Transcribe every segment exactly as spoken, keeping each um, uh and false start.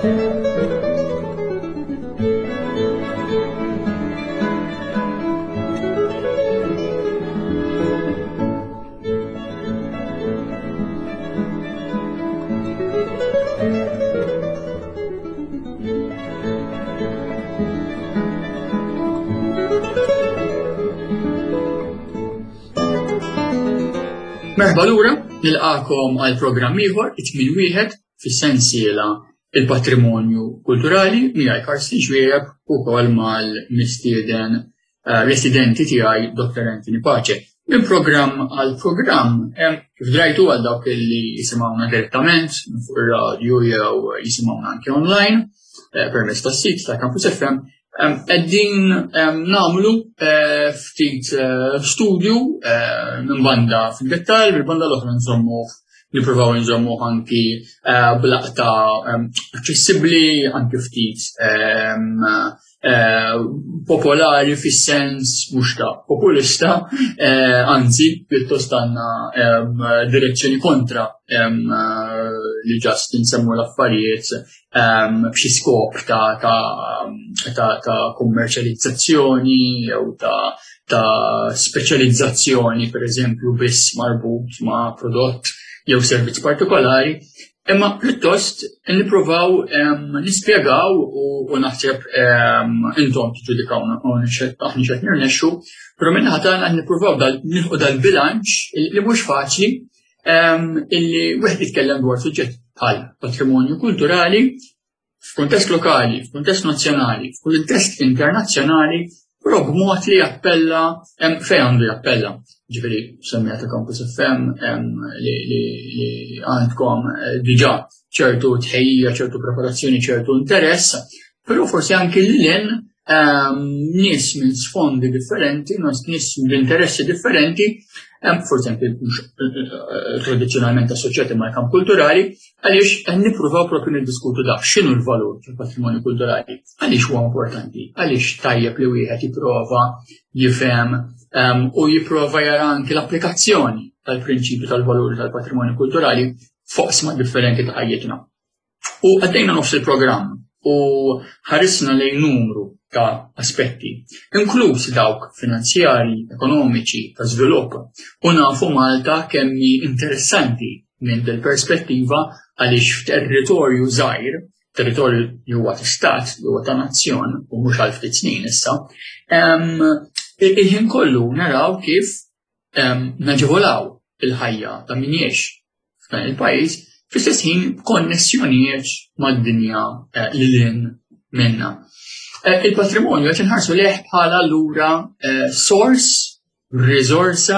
Merħba lura, nilqakom għal programm ieħor it-tmien wieħed fis-sensiela il-patrimonju kulturali miegħi Karsten Xwieħeb u wkoll mal-mistieden residenti tiegħi Doktor Anthony Pace. Minn programm għal programm kif drajtu għal dawk li jisimgħuna direttament fuq ir-radju jew jisimgħuna anke online permezz tas-sit ta' Campus F M. Qegħdin nagħmlu ftit studju minn banda fid-dettall, mill-banda l-oħra nżommu nippruvaw nżommu anki b'laqta aċċessibbli anke ftit popolari fis-sens mhux ta' populista, anzi pjuttost għandna direzzjoni kontra li ġast insemmu l-affarijiet b'xi skop ta' ta' ta' kummerċjalizzazzjoni jew ta' ta' speċjalizzazzjoni pereżempju biss marbut ma' prodott jew servizz partikolari, imma pjuttost nippruvaw nispjegaw u naħseb intom tiġġudikawna aħna x'qed nirnexxu, però minnaħa tagħna qed nippruvaw nilħu dal-bilanċ li mhux faċli illi wieħed jitkellem dwar suġġett bħal patrimonju kulturali f'kuntest lokali, f'kuntest nazzjonali, f'kuntest internazzjonali, però b'mod li jappella fejn għandu jappella. Ġifieri semmija ta' Campus F M li għandkom diġà ċertu tħejjija, ċertu preparazzjoni, ċertu interess, però forsi anke lil nies minn sfondi differenti, nies b'interessi differenti, forsi anke tradizzjonalment assoċjati mal-kamp kulturali, għaliex qed nippruvaw propju niddiskutu dak x'inhu l-valur tal-patrimonju kulturali, għaliex huwa importanti, għaliex tajjeb li wieħed jipprova jifhem u jipprova jara anke l-applikazzjoni tal-prinċipju tal-valuri tal-patrimonju kulturali fuq sma differenti ta' ħajjitna. U għaddejna nofs il-programm u ħarisna lejn numru ta' aspetti, inkluż dawk finanzjari, ekonomiċi, ta' żvilupp, u nafu Malta kemmi interessanti minn del-perspettiva għaliex f'territorju żgħir, territorju li huwa ta' stat, li huwa ta' nazzjon, u mhux għal ftit snin issa, il-ħin kollu naraw kif naġevolaw il-ħajja ta' min jgħix f'dan il-pajjiż, fl-istess ħin konnessjonijiet mad-dinja li lin minna. Il-patrimonju qed inħarsu leh bħala allura source, riżorsa,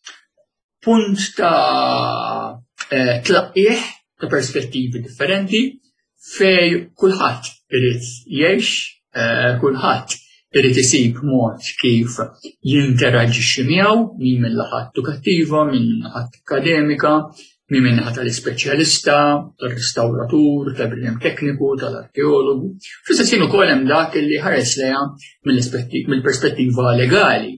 punt ta' tlaqqih ta' perspettivi differenti fej kulħadd irid jgħix, kulħadd irid isib mod kif jinteraġixxi miegħu min mill-naħa edukattiva, min mill-naħa akademika, min minnaħa tal-ispeċjalista, tal-restawratur, tal-bniem tekniku, tal-arkeologu. Fl-istess ħin ukoll hemm dak li ħares lejha mill-perspettiva legali,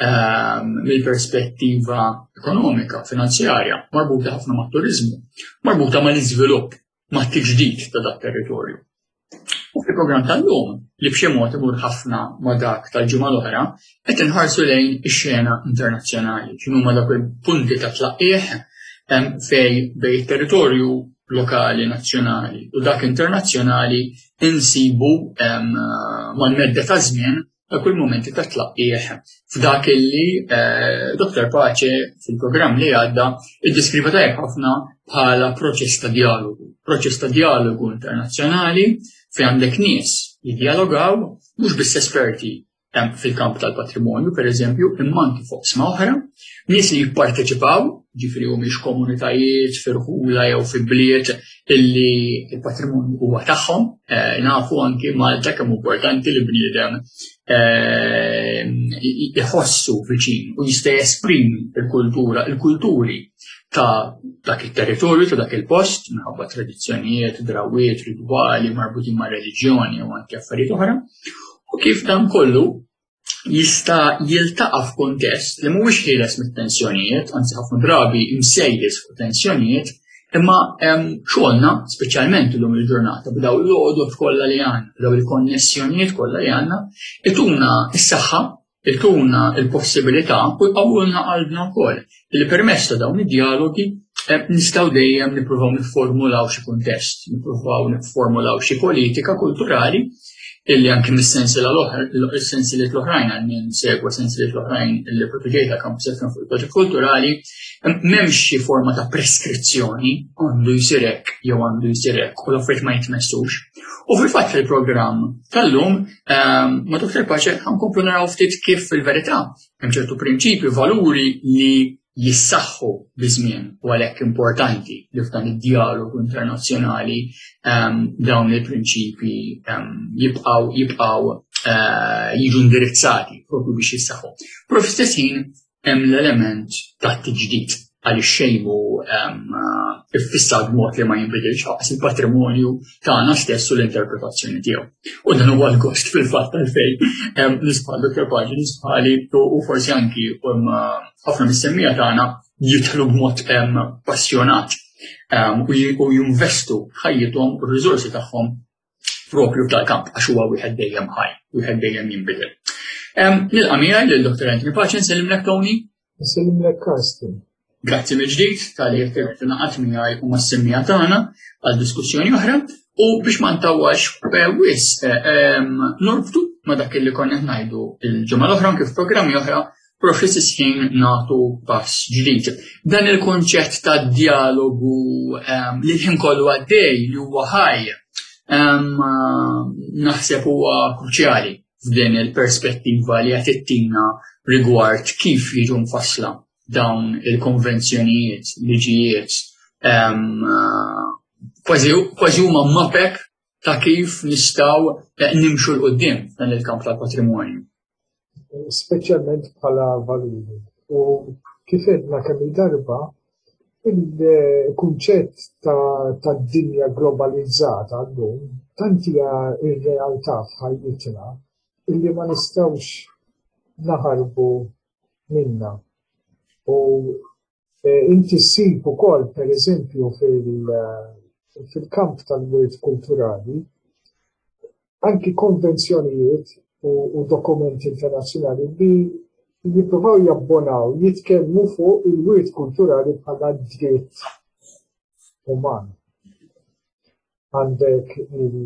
mill-perspettiva ekonomika, finanzjarja, marbuta ħafna mat-turiżmu, marbuta mal-iżvilupp, mat-tiġdid ta' dak territorju. U fil-programm tal-lum li b'xi mod imur ħafna ma' dak tal-ġimgħa l-oħra qed inħarsu lejn ix-xena internazzjonali, x'inhuma dak il-punti ta' tlaqqih fej bej territorju lokali, nazzjonali u dak internazzjonali insibu mal-medda ta' żmien dak il-momenti ta' tlaqqih f'dak illi Doktor Pace fil-programm li għadda iddeskriva tajjeb ħafna bħala proċess ta' dialogu, proċess ta' dialogu internazzjonali fejn għandek nies jiddialogaw mhux biss esperti fil-kamp tal-patrimonju, per eżempju, imma anki fuq sma oħra, nies li jipparteċipaw, ġifieri humiex komunitajiet firħula jew fi bliet illi il-patrimonju huwa tagħhom, nafu anki Malta kemm importanti li bniedem iħossu viċin u jista' jesprimi il-kultura, il-kulturi ta' dak il-territorju, ta' dak il-post, minħabba tradizzjonijiet, drawiet, ritwali, marbutin ma' reliġjoni u anke affarijiet oħra, u kif dan kollu jista' jiltaqa' f'kuntest li mhuwiex ħieles mit-tensjonijiet, anzi ħafna drabi imsejjes fuq tensjonijiet, Imma xogħolna, speċjalment illum il-ġurnata, b'daw l-għodot kollha li għandna, b'daw il-konnessjonijiet kollha li għandna, ituna s-saħħa, ituna l-possibilità u jqawwulna qalbna wkoll li permezz ta' dawn id-dialogi nistgħu dejjem nippruvaw nifformulaw xi kuntest, nippruvaw nifformulaw xi politika kulturali illi anke mis-sensiela l-sensieliet l-oħrajn għal min segwa sensieliet l-oħrajn illi proteġejta kampus fuq il-proġett kulturali, m'hemmx xi forma ta' preskrizzjoni għandu jsir hekk jew għandu jsir hekk u l-affarijiet ma jitmessux. U fil-fatt il-programm tal-lum ma' Doktor Paċe ħankomplu naraw ftit kif fil-verità hemm ċertu prinċipji, valuri li jissaħħu biżmien u għalhekk importanti li f'dan id-dialogu internazzjonali dawn il-prinċipji jibqgħu jibqgħu jiġu indirizzati propju biex jissaħħu. Però fl-istess ħin hemm l-element tat-tiġdid għaliex xejn hu iffissat b'mod li ma jinbidilx ħaqs il-patrimonju tagħna stess u l-interpretazzjoni tiegħu. U dan huwa l-gost fil-fatt għalfejn nisbħal Doktor Paċi nisbħali u forsi anki ħafna mis-semmija tagħna jidħlu b'mod passjonat u jinvestu ħajjithom u r-riżorsi tagħhom propju tal-kamp għax huwa wieħed dejjem ħaj, wieħed dejjem jinbidel. Nilqa' miegħi lill-Doktor Anthony Paċi, nsellimlek Tony. Nsellimlek Karsten. Grazzi mill-ġdid tal-li jekk tingħaqad miegħi u mas-semmija tagħna għal diskussjoni oħra u biex ma ntawwax wis norbtu ma' dak li konna ngħidu il-ġimgħa l-oħra kif programmi oħra però fl-istess ħin nagħtu pass ġdid. Dan il-konċett ta' dialogu li l-ħin kollu għaddej li huwa ħaj naħseb huwa kruċjali f'din il-perspettiva li qed ittina rigward kif jiġu mfassla dawn il-konvenzjonijiet, liġijiet, kważi huma mapek ta' kif nistgħu nimxu l-qudiem dan il-kamp tal-patrimonju. Speċjalment bħala valuri. U kif edna kemm il-darba, il-kunċett ta' dinja globalizzata llum tant hija r-realtà f'ħajjitna illi ma nistgħux naħarbu minnha. U inti ssib ukoll pereżempju fil-kamp tal-wirt kulturali anki konvenzjonijiet u dokumenti internazzjonali li jippruvaw jabbonaw jitkellmu fuq il-wirt kulturali bħala dritt uman. Għandek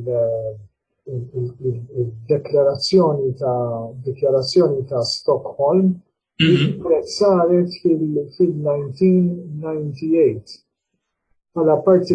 il-deklarazzjoni ta' deklarazzjoni ta' Stockholm li saret fil-nineteen ninety-eight. Għala parti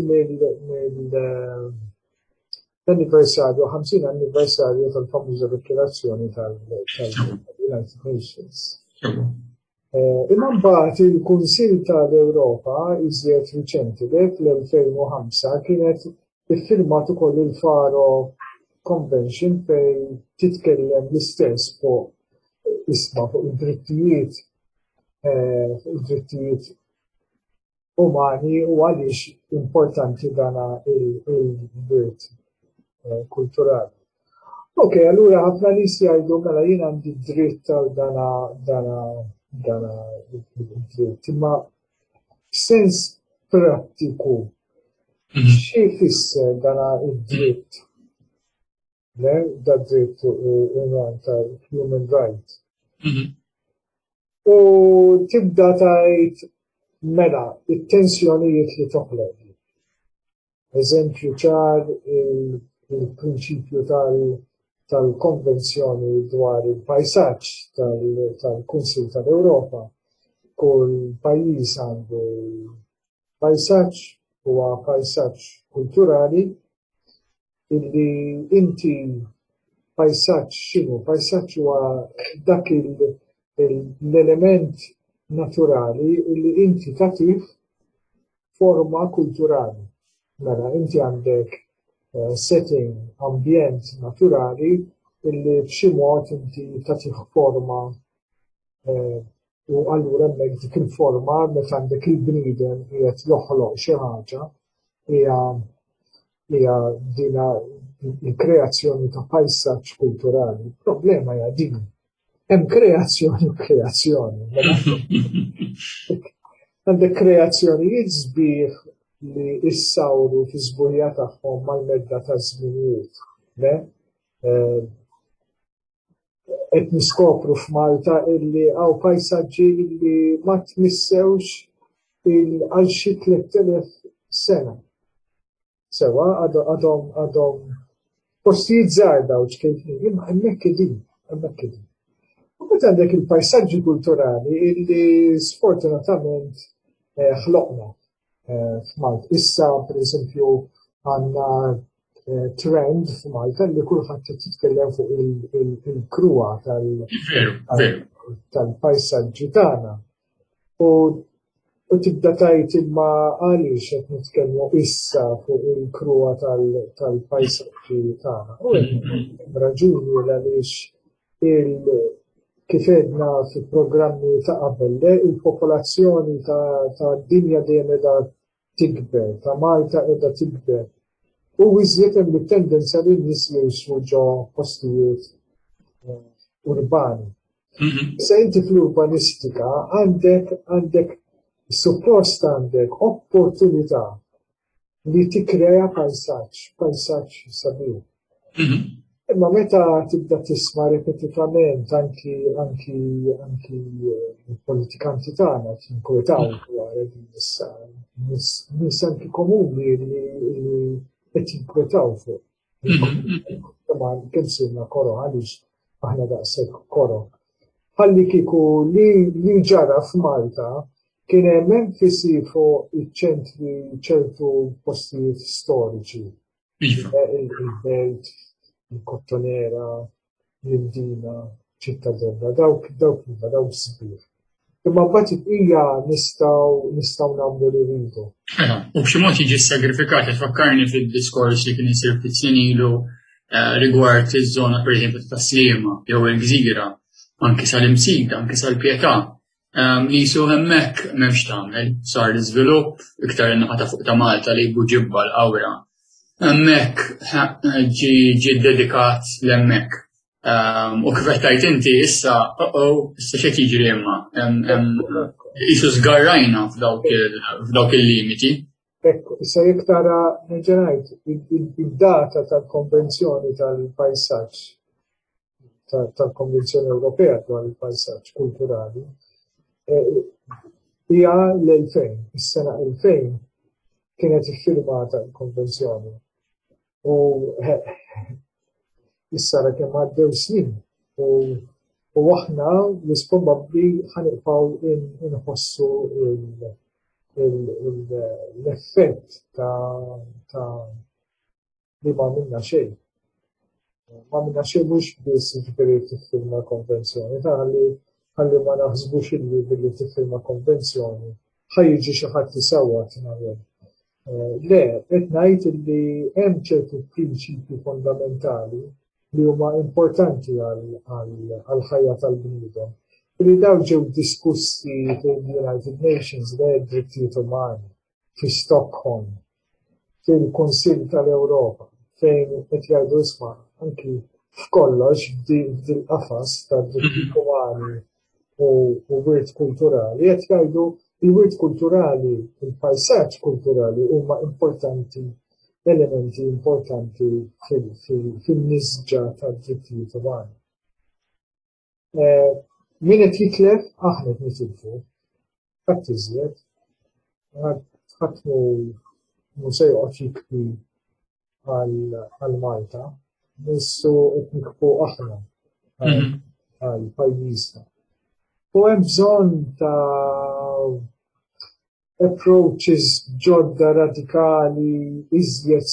mill-anniversarju, ħamsin anniversarju tal-famuża deklarazzjoni tal-United Nations. Imma mbagħad il-Kunsill tal-Ewropa iżjed riċenti fl-elfejn u ħamsa kienet iffirmat ukoll il-Faro Convention fejn titkellem l-istess fuq isma' fuq id-drittijiet id-drittijiet umani u għaliex importanti dana il-wirt kulturali. Ok, allura ħafna nies jgħidu mela jien għandi dritt għal dana dana dana id-dritt, imma sens prattiku xi jfisser dana id-dritt da dritt ta' human right. U tibda tgħid mela it-tensjonijiet li toħloq. Eżempju ċar il-prinċipju tal-konvenzjoni dwar il-pajsaġġ tal-Kunsill tal-Ewropa. Kull pajjiż għandu pajsaġġ huwa pajsaġġ kulturali illi inti pajsaġġ x'inhu? Pajsaġġ huwa dak l-element naturali illi inti tagħtih forma kulturali. Mela inti għandek setting, ambjent naturali illi b'xi mod inti tagħtih forma u allura hemmhekk dik il-forma meta għandek il-bniedem qiegħed joħloq xi ħaġa hija hija dina il-kreazzjoni ta' pajsaġġ kulturali. Il-problema hija din. Hemm kreazzjoni u kreazzjoni. Għandek kreazzjonijiet sbieħ li issawru fi żburija tagħhom mal-medda ta' żminijiet. Le? Qed niskopru f'Malta illi hawn pajsaġġi li ma tmissewx għal xi tliet elef sena. Sewa għadhom għadhom postijiet żgħar dawn ċkejknin, imma hemmhekk qegħdin, hemmhekk qegħdin. U meta għandek il-pajsaġġi kulturali illi sfortunatament ħloqna f'Malta. Issa pereżempju għandna trend f'Malta li kulħadd qed jitkellem fuq il-krua tal-pajsaġġi tagħna. U tibda tgħid imma għaliex qed nitkellmu issa fuq il-krua tal-pajsaġġi tagħna. U hemm raġuni għaliex kif għedna fil-programmi ta' qabel, il-popolazzjoni tad-dinja dejjem qiegħda tikber, ta' Malta qiegħda tikber. U iżjed hemm it-tendenza li n-nies jgħixu ġo postijiet urbani. Se inti fl-urbanistika għandek għandek suppost għandek opportunità li tikkrea pajsaġġ, pajsaġġ sabiħ. Imma meta tibda tisma' repetitivament anki anki anki il-politikanti tagħna tinkwetaw dwar issa nies anki komuni li qed jinkwetaw fuq. Imma kemm sirna koro għaliex aħna daqshekk koro. Ħalli kieku li ġara f'Malta kien hemm enfasi fuq iċ-ċentri ċertu postijiet storiċi. Il-Belt, il-Kottonera, l-Indina, ċittadella, dawk dawk dawk sbir. Imma mbagħad hija nistgħu nistgħu nagħmlu li rridu. U b'xi mod jiġi sagrifikat tfakkarni fid-diskors li kien isir ftit snin ilu rigward iż-żona pereżempju ta' Sliema jew il-Gżira, anke sal-Imsida, anke sal-Pjetà. Nisu hemmhekk m'hemmx tagħmel, sar l-iżvilupp iktar in-naħa ta' fuq ta' Malta li jbu ġibba l-qawra. Hemmhekk ġie dedikat l-hemmhekk. U kif qed tgħid inti issa oh issa x'qed jiġri imma qisu żgarrajna f'dawk il-limiti. Ekk, issa jekk tara nerġa' ngħid id-data tal-Konvenzjoni tal-Pajsaġġ tal-Konvenzjoni Ewropea dwar il-pajsaġġ kulturali hija l-elfejn, is-sena elfejn kienet iffirmata l-konvenzjoni. U issa kemm għaddew snin u aħna probabbli ħaniqgħu inħossu l-effett ta' li ma minna xejn. Ma minna xejn mhux biss jiġifieri tiffirma l-konvenzjoni, ħalli ħalli ma naħsbux illi billi tiffirma konvenzjoni ħajjiġi xi ħadd isawwat nagħmel. Le, qed ngħid illi hemm ċertu prinċipji fondamentali li huma importanti għall-ħajja tal-bniedem. Li dawn ġew diskussi fil-United Nations drittijiet umani fi Stockholm, fil-Kunsill tal-Ewropa, fejn qed jgħidu isma' anki f'kollox f'dil-qafas tad-drittijiet umani u wirt kulturali, qed jgħidu il-wirt kulturali, il-pajsaġġ kulturali huma importanti, elementi importanti fil-nisġa tad-drittijiet umani. Min qed jitlef aħna qed nitilfu, ħadd iżjed, ħadd mhu se joqgħod jikbi għal Malta, nissu qed nikbu aħna għal pajjiżna. U hemm bżonn ta' approaches ġodda radikali iżjed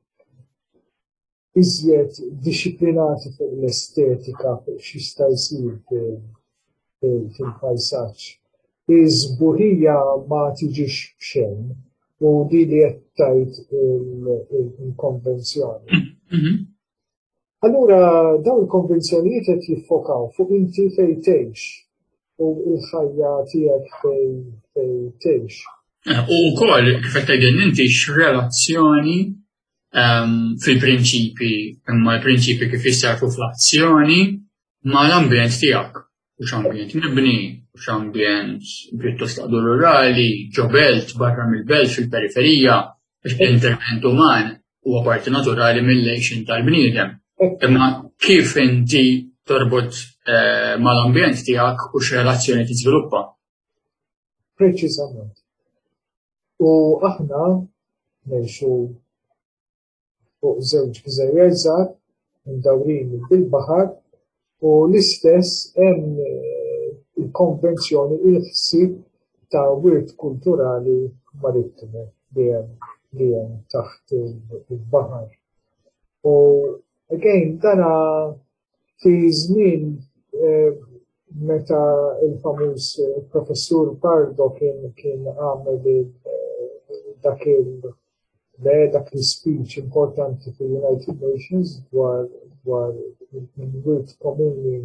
iżjed disciplinati fuq l-estetika fuq x'jista' jsir fil-pajsaġġ. Iż-żbuħija ma tiġix b'xejn u di li qed tgħid il-konvenzjoni. Allura dawn il-konvenzjonijiet qed jiffokaw fuq inti fejn tgħix u l-ħajja tiegħek fejn tgħix. U wkoll kif qed tgħidilna inti x'relazzjoni fil-prinċipji imma l-prinċipji kif jissarfu fl-azzjoni mal-ambjent tiegħek u x'ambjent mibni x'ambjent pjuttost għadu rurali, ġo belt, barra mill-belt, fil-periferija, l-intervent uman huwa parti naturali mill-lejxin tal-bniedem. Imma kif inti torbot mal-ambjent tiegħek u x'relazzjoni tiżviluppa? Preċiżament. U aħna ngħixu fuq żewġ gżejjer żgħar mdawrin bil-baħar u l-istess hemm il-konvenzjoni il-ħsieb ta' wirt kulturali marittimu li hemm li hemm taħt il-baħar. U again dana fi żmien meta il-famuż professur Pardo kien kien għamel dak il- dak il-speech importanti fil-United Nations dwar dwar il-wirt komuni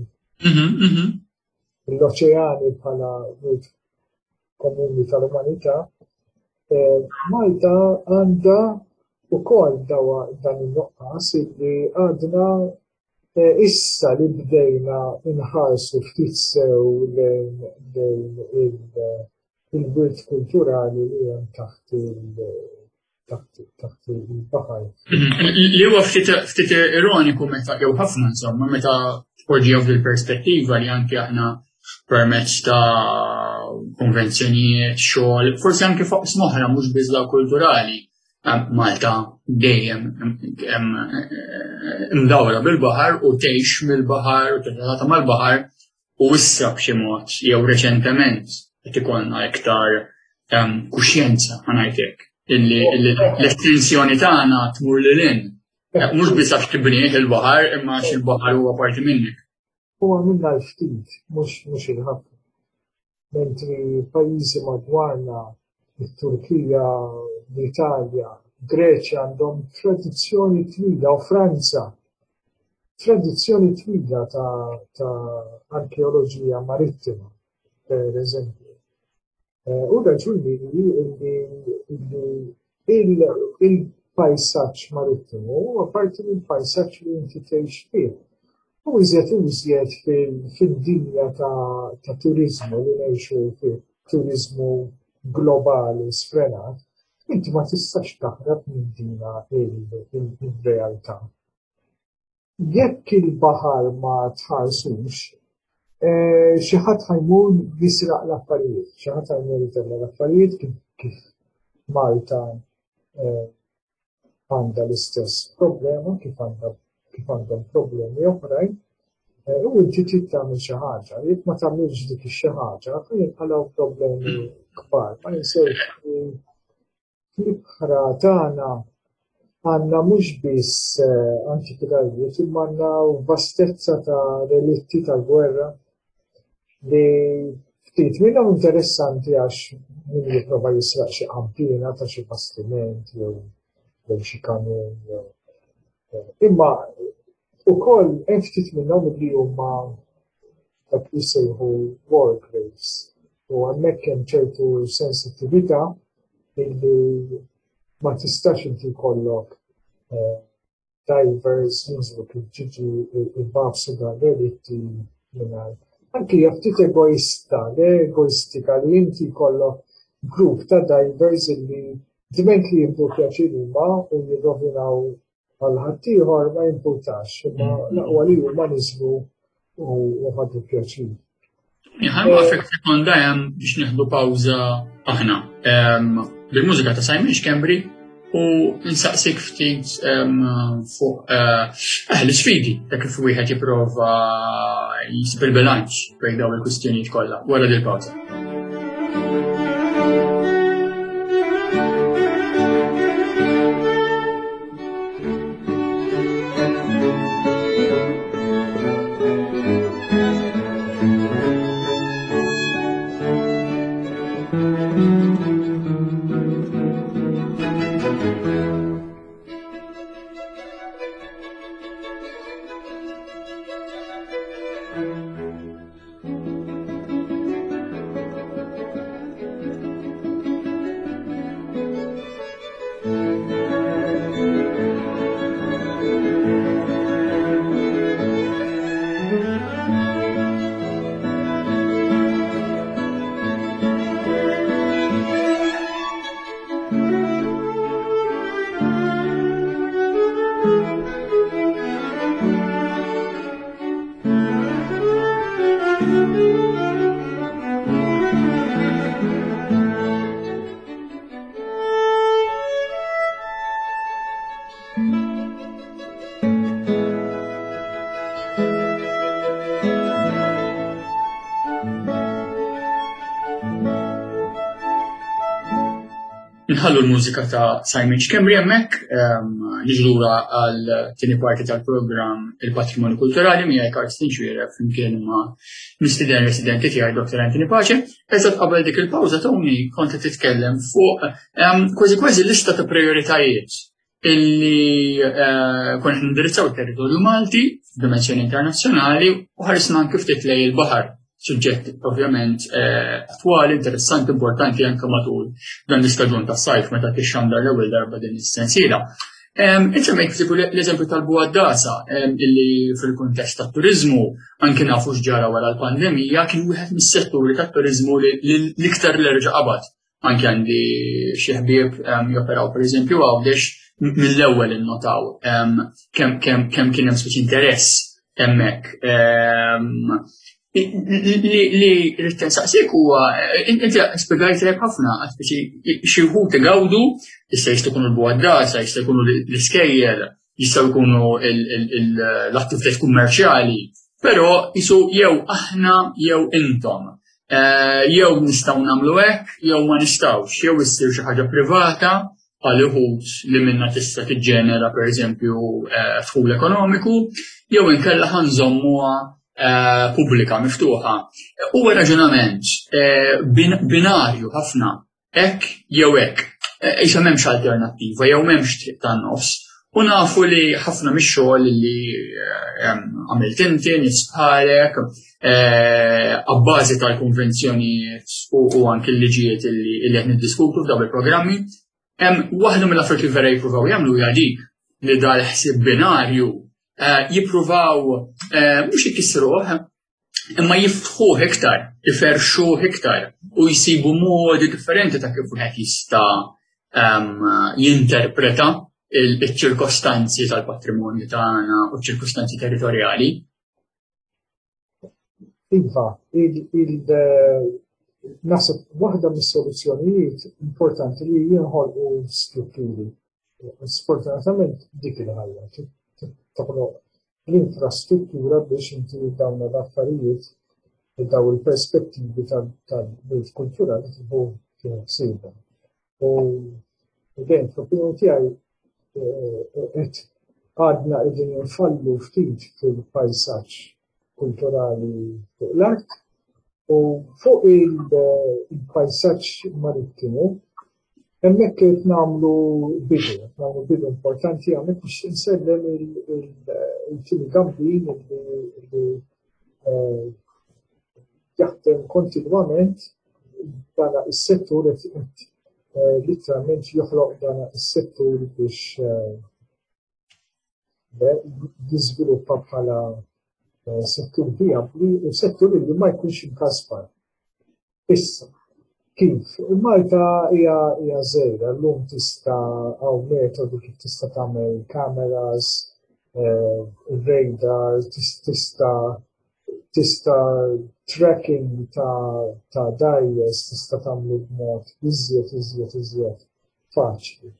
l-oċeani bħala wirt komuni tal-umanità. Malta għandha wkoll dawa dan in-nuqqas li għadna issa li bdejna inħarsu ftit sew lejn il-wirt kulturali li hemm taħt taħt il-baħar. Li huwa ftit ironiku meta jew ħafna insomma meta tpoġġiha fil-perspettiva li anke aħna permezz ta' konvenzjonijiet xogħol, forsi anke fuq smoħra mhux biss dawk kulturali. Malta dejjem imdawra bil-baħar u tgħix mill-baħar u titgħata mal-baħar u issa b'xi mod jew reċentement qed ikollna iktar kuxjenza ma ngħidlek illi l-estensjoni tagħna tmur lil hinn. Mhux biss għax tibnieh il-baħar imma għax il-baħar huwa parti minnek. Huwa minna l-ftit, mhux mhux il-ħafna. Mentri pajjiżi madwarna, it-Turkija, l-Italja, Greċja għandhom tradizzjoni twila u Franza tradizzjoni twila ta' ta' arkeoloġija marittima, per eżempju. U raġuni li il-pajsaġġ marittimu huwa parti mill-pajsaġġ li inti tgħix fih. U iżjed u iżjed fid-dinja ta' turiżmu li ngħixu fih, turiżmu globali sfrenat, inti ma tistax taħrab minn dina il-realtà. Jekk il-baħar ma tħarsux, xi ħadd ħajmur jisraq l-affarijiet, xi ħadd ħajmur jitella l-affarijiet kif Malta għandha l-istess problema, kif għandha kif għandhom problemi oħrajn, u inti trid tagħmel xi ħaġa, jekk ma tagħmilx dik xi ħaġa, jinqalgħu problemi kbar. Ma ninsewx fl-ibħra tagħna għandna mhux biss antikitajiet, imma għandna vastezza ta' relitti ta' gwerra li ftit minnhom interessanti għax min jipprova jisraq xi qampina ta' xi bastiment jew jew xi kamin jew imma ukoll hemm ftit minnhom li huma dak li jsejħu war graves u hemmhekk hemm ċertu sensittività illi ma tistax inti jkollok divers jinżlu kif ġiġi il-babsu dan relitti mingħajr. Anki hija ftit egoista, egoistika li inti jkollok grupp ta' divers illi diment li jibdu pjaċir huma u jirrovinaw għal ħaddieħor ma jimpurtax, imma laqwa li huma niżlu u ħaddu pjaċir. Ħanqa fek sekonda hemm biex nieħdu pawża aħna bil-mużika ta' Simon Xkembri u nsaqsik ftit fuq l-isfidi ta' kif wieħed jipprova jisib il-bilanċ bejn dawn il-kwistjonijiet kollha wara dil pawża. nħallu l-mużika ta' Simon Xkemri hemmhekk, niġu lura għal tieni parti tal-programm il-Patrimonju Kulturali miegħi Karstin Xwierer flimkien ma' mistieden residenti tiegħi Doktor Anthony Pace. Eżatt qabel dik il-pawża Tony kont qed titkellem fuq kważi kważi lista ta' prioritajiet illi kont nindirizzaw it-territorju Malti f'dimensjoni internazzjonali u ħarisna anke ftit lejn il-baħar. Suġġett ovvjament attwali, interessanti, importanti anke matul dan l-istaġun ta' sajf meta tixxandar l-ewwel darba din is-sensiela. Inti hemmhekk tipu l-eżempju tal-Buaddasa illi fil-kuntest tat-turiżmu anke nafu x'ġara wara l-pandemija kien wieħed mis-setturi tat-turiżmu li l-iktar l-erġa' qabad. Anke għandi xi ħbieb joperaw pereżempju Għawdex mill-ewwel innotaw kemm kemm kien hemm speċi interess hemmhekk. Li rrid nsaqsik huwa inti spjegajtlek ħafna speċi xi wħud igawdu jista' jista' jkunu l-Buaddasa, jista' jkunu l-iskejjel, jistgħu jkunu l-attivitajiet kummerċjali, però isu jew aħna jew intom. Jew nistgħu nagħmlu hekk, jew ma nistgħux, jew issir xi ħaġa privata għal uħud li minnha tista' tiġġenera pereżempju dħul ekonomiku, jew inkella ħanżommuha pubblika miftuħa. Huwa raġunament binarju ħafna hekk jew hekk. Issa m'hemmx alternattiva jew m'hemmx triq tan-nofs. U nafu li ħafna mix-xogħol li għamilt inti nies bħalek abbażi tal-konvenzjonijiet u anke l-liġijiet li qed niddiskutu f'dawn il-programmi, waħda mill-affarijiet li vera jippruvaw jagħmlu hija dik li dal-ħsieb binarju jippruvaw mhux ikissruh imma jiftħuh iktar, iferxuh iktar u jsibu modi differenti ta' kif wieħed jista' jinterpreta il-ċirkostanzi tal-patrimonju tagħna u ċirkostanzi territorjali. Iva, naħseb waħda mis-soluzzjonijiet importanti li jinħolqu strutturi. Sfortunatament dik il-ħajja. Toħloq l-infrastruttura biex inti dawn l-affarijiet daw il-perspettivi tal-bejt kulturali tibgħu ħsiebhom. U dejjem fl-opinjoni tiegħi qed għadna qegħdin infallu ftit fil-pajsaġġ kulturali fuq l-art u fuq il-pajsaġġ marittimu hemmhekk qed nagħmlu bidu, nagħmlu bidu importanti hawnhekk biex insellem il-Tini Gambin li jaħdem kontinwament dan is-settur qed literalment joħloq dan is-settur biex jiżviluppa bħala settur vijabbli u settur li ma jkunx inkasbar. Issa kif? Malta hija żgħira, llum tista' hawn metodi kif tista' tagħmel kameras, radar, tista' tista' tracking ta' dajjes tista' tagħmlu b'mod iżjed iżjed iżjed faċli.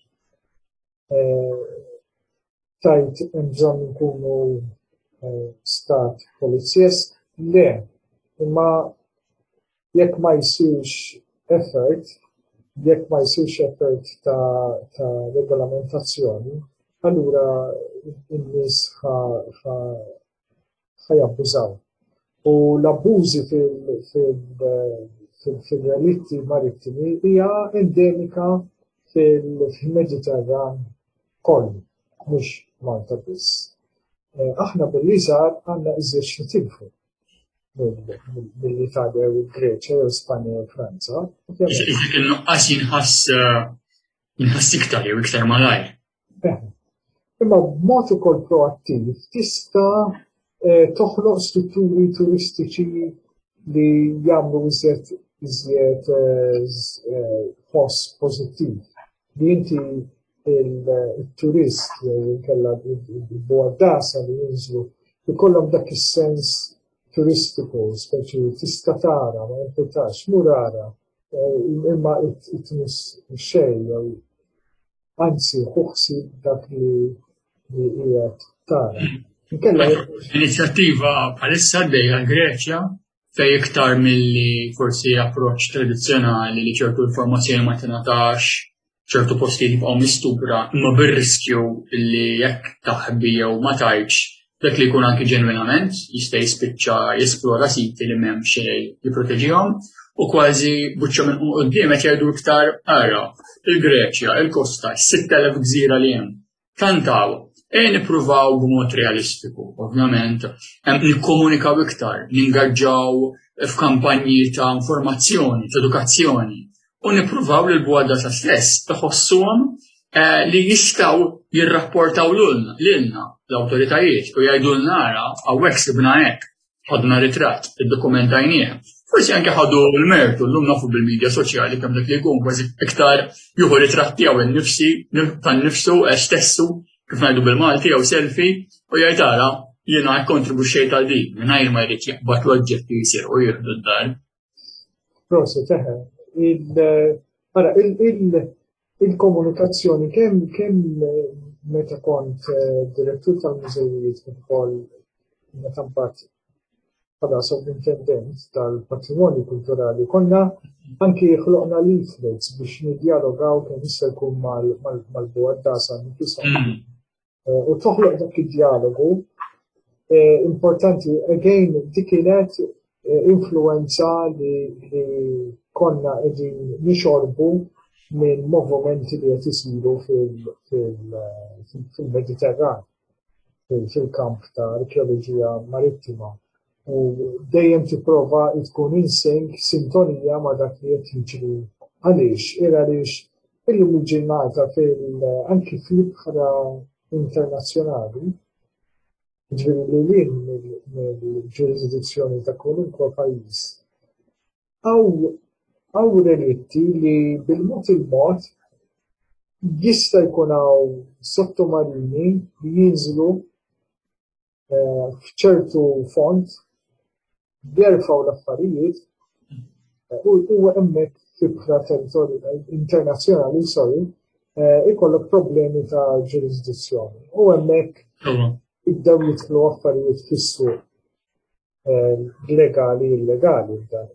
Tajt hemm bżonn nkunu stat polizjesk? Le, imma jekk ma jsirx effort, jekk ma jsirx effort ta' regolamentazzjoni, allura n-nies ħajabbużaw. U l-abbużi fil-relitti marittimi hija endemika fil-Mediterran kollu, mhux Malta biss. Aħna bil-liżgħar għandna iżjed xi tilfu mill-Italja u l-Greċja u Spanja u Franza. Dik in-nuqqas jinħass iktar jew iktar malajr. Imma b'mod ukoll proattiv tista' toħloq strutturi turistiċi li jagħmlu iżjed iżjed ħoss pożittiv. Li inti il-turist jew inkella il-Buaddasa li jinżlu ikollhom dak is-sens turistiku, speċi tista' tara, ma jinfetax, murara, imma it-tnis xejn jew anzi ħuħsi dak li qiegħed tara. L-inizjattiva bħalissa dejja Greċja fejn iktar milli forsi approċċ tradizzjonali li ċertu informazzjoni ma tingħatax ċertu postijiet jibqgħu mistubra, imma bir-riskju li jekk taħbi jew ma tajtx dak li jkun anki ġenwinament jista' jispiċċa jesplora siti li m'hemm xejn jipproteġihom u kważi buċċa minn quddiem qed jgħidu iktar ara il-Greċja, il-Kosta, sitt elef gżira li hemm. Tantaw, e nippruvaw b'mod realistiku, ovvjament, nikkomunikaw iktar, ningaġġaw f'kampanji ta' informazzjoni, ta' edukazzjoni, u nippruvaw li l-bwadda ta' stess taħossuhom li jistgħu jirrapportaw lilna l-awtoritajiet u jgħidulna ara hawnhekk sibna hekk, ħadna ritratt, iddokumentajnieh. Forsi anke ħadu l-mertu llum nafu bil-medja soċjali kemm dak li jkun kważi iktar jieħu ritratti jew innifsi tan-nifsu stessu kif ngħidu bil-Malti jew selfie u jgħid ara jiena kontribuxxejt għal din mingħajr ma jrid jaqbad l-oġġetti jsir u jieħdu d-dar. Proset, eħe. Ara, il-komunikazzjoni kemm kemm meta kont direttur tal-mużejiet kif ukoll meta mbagħad bħala sovrintendent tal-patrimonju kulturali konna anki ħloqna leaflets biex niddialogaw kemm jista' jkun mal-bwadasa nifisom. U toħloq dak id-dialogu importanti again dik kienet influenza li konna qegħdin nixorbu minn movimenti li qed isiru fil-Mediterran fil-kamp ta' arkeoloġija marittima. U dejjem tipprova tkun insync sintonija ma' dak li qed jiġri għaliex, era għaliex illum il-ġurnata anki fl-ibħra internazzjonali, ġifieri li lin mill-ġurisdizzjoni ta' kwalunkwe pajjiż. Hawn relitti li bil-mod il-mod jista' jkun hawn sottomarini li jinżlu f'ċertu font bjerfaw l-affarijiet u huwa hemmhekk fibħra internazzjonali sorry ikollok problemi ta' ġurisdizzjoni. U hemmhekk ibdew jidħlu affarijiet fis-suq legali illegali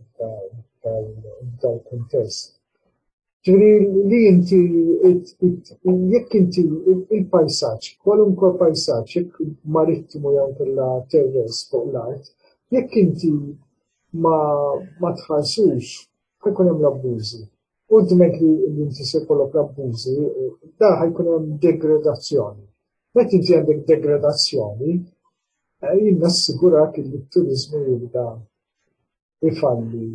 tal-kuntest. Ġifieri li inti jekk inti il-pajsaġġ, kwalunkwe pajsaġġ, jekk marittimu jew kellha terress fuq l-art, jekk inti ma tħarsux ħajkun hemm l-abbużi. U dmek li inti se jkollok l-abbużi, da ħajkun hemm degradazzjoni. Meta inti għandek degradazzjoni, jien nassigurak li t-turiżmu jibda ifalli.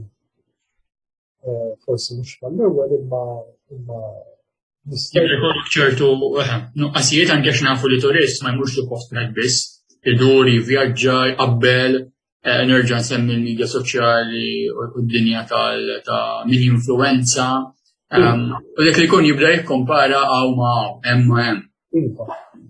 Forsi mhux mal-ewwel imma imma Jibqgħu ċertu nuqqasijiet anke nafu li turist ma jmurx li post biss, idur jivvjaġġa, jqabbel, nerġa' nsemmi l-medja soċjali u d-dinja ta' min influenza. U dak li jkun jibda jikkompara hawn ma' hawn, hemm ma' hemm. Iva.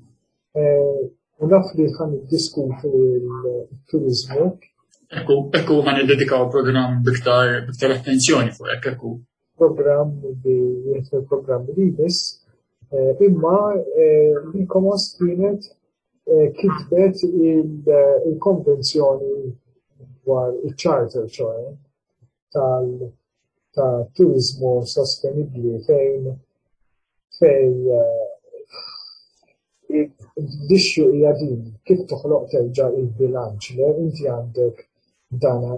U naf li ħan iddiskutu l-turiżmu. Ekku, ekku ħan id-dedikaw program biktar attenzjoni fuq hekk ekku. Program bi jieħed program li bis, imma l-Komos kienet kitbet il-konvenzjoni dwar il-charter ċoħe ta' turizmu sostenibli fejn fejn dixxu hija din kif toħloq terġa' il-bilanċ li inti għandek dana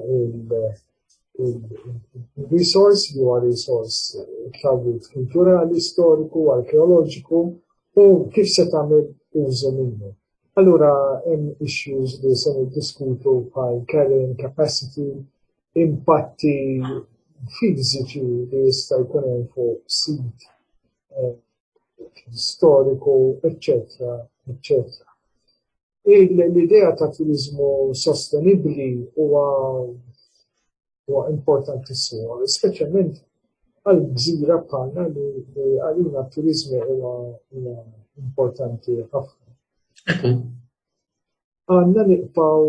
il-resource li huwa resource trawwit kulturali, storiku, arkeoloġiku u kif se tagħmel użu minnu. Allura hemm issues li se niddiskutu bħal carrying capacity, impatti fiżiċi li jista' jkun hemm fuq sit storiku, eccetera, eccetera. L-idea ta' turizmu sostenibli huwa huwa importantissimo, speċjalment għal gżira bħalna li għalina t-turizmu huwa importanti ħafna. Għandna niqpaw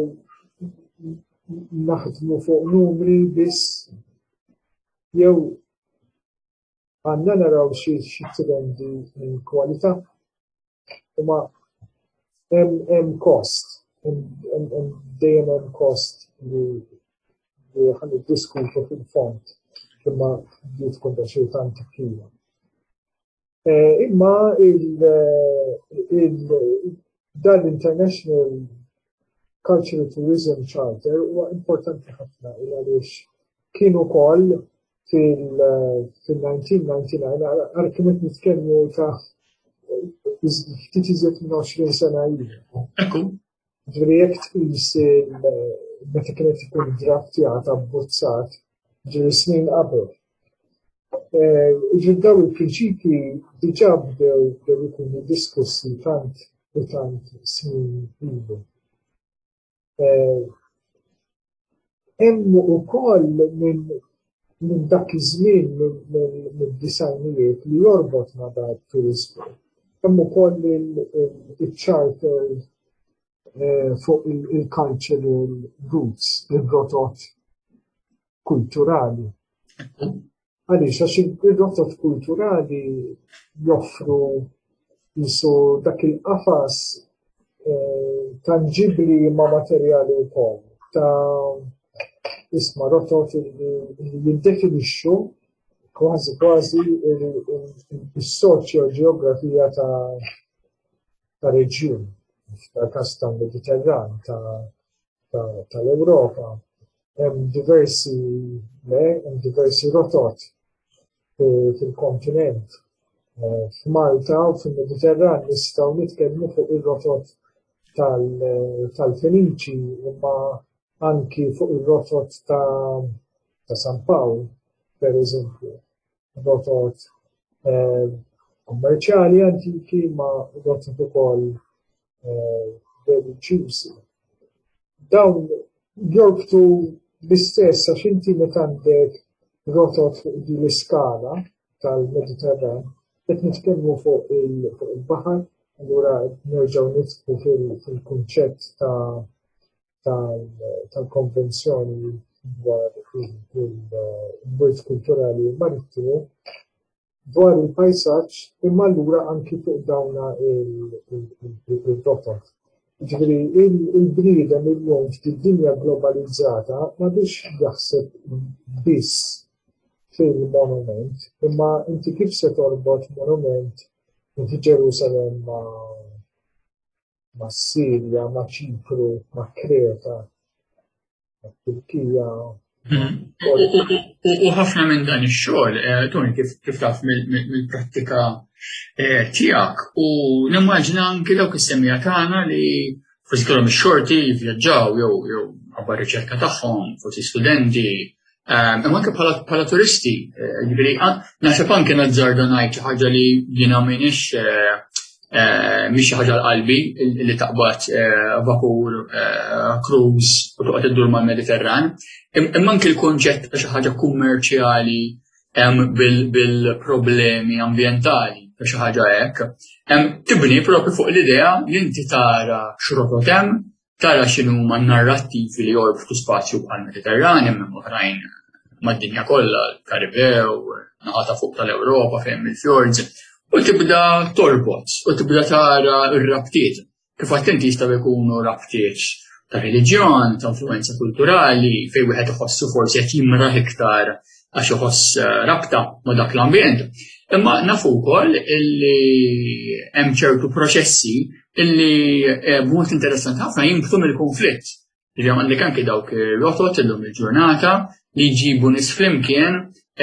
naħdmu fuq numri biss jew għandna naraw xi trendi minn kwalità imma hemm cost, dejjem hemm cost li ħan iddiskutu fil-fond imma li tkun ta' xi tant kbira. Imma dan l-International Cultural Tourism Charter huwa importanti ħafna għaliex kienu wkoll fil-nineteen ninety-nine għal kienet nitkellmu ta' ftit iżjed minn għoxrin sena ilu. Ġifieri jekk tqis meta kienet ikun draftjat abbozzat ġifieri snin qabel. Ġifieri dawn il-prinċipji diġà bdew ikunu diskussi tant u tant snin ilu. Hemm ukoll minn dak iż-żmien mid-disajnijiet li jorbot ma' dak turiżmu. Hemm ukoll il-charter fuq il-cultural roots, il-rotot kulturali. Għaliex għax il-rotot kulturali joffru jisu dak il-qafas tangibli ma' materjali wkoll ta' isma' rotot li jiddefinixxu kważi kważi is-soċjo-ġeografija ta' reġjun, fil-każ tal-Mediterran tal-Ewropa. Hemm diversi hemm diversi rotot fil-kontinent. F'Malta u fil-Mediterran nistgħu nitkellmu fuq ir-rotot tal-Feniċi imma anki fuq ir-rotot ta' San Pawl, per eżempju, rotot kummerċjali antiki ma rotot ukoll reliġjużi. Dawn jorbtu l-istess għax inti meta għandek rotot fuq din l-iskala tal-Mediterran qed nitkellmu fuq il-baħar, allura nerġgħu nidħlu fil-kunċett tal-konvenzjoni dwar il-wirt kulturali marittimu dwar il-pajsaġġ imma allura anki fuq dawna il-rotot. Ġifieri il-bniedem illum fid-dinja globalizzata m'għadux jaħseb biss fil-monument, imma inti kif se torbot monument inti Ġerusalemm ma' Sirja, ma' Ċipru, ma' Kreta, ma' Turkija. U ħafna minn dan ix-xogħol, Tony, kif taf mill-prattika tiegħek u nimmaġina anke dawk is-semmija tagħna li forsi kellhom ix-xorti jivvjaġġaw jew jew għabba riċerka tagħhom, forsi studenti, imma anke bħala turisti. Jiġifieri naħseb anke nazzarda ngħid xi ħaġa li jiena m'iniex mhix xi ħaġa l-qalbi li taqbad vapur cruise u toqgħod iddur mal-Mediterran. Imma anke l-konċett ta' xi ħaġa kummerċjali bil-problemi ambjentali ta' xi ħaġa hekk, tibni propri fuq l-idea li inti tara x'rotot hemm, tara x'inhuma n-narrattivi li jorbtu spazju bħal-Mediterran, hemm oħrajn mad-dinja kollha, l-Karibew, naħata fuq tal-Ewropa fejn il-fjords, u tibda torbot, u tibda tara r-rabtiet. Kif attenti jistgħu jkunu rabtiet ta' reliġjon, ta' influenza kulturali, fejn wieħed iħossu forsi qed jimraħ iktar għax iħoss rabta ma' dak l-ambjent. Imma nafu wkoll illi hemm ċertu proċessi illi b'mod interessanti ħafna jimbtu mill-konflitt. Jiġri għandek anke dawk rotot illum il-ġurnata li jġibu nies flimkien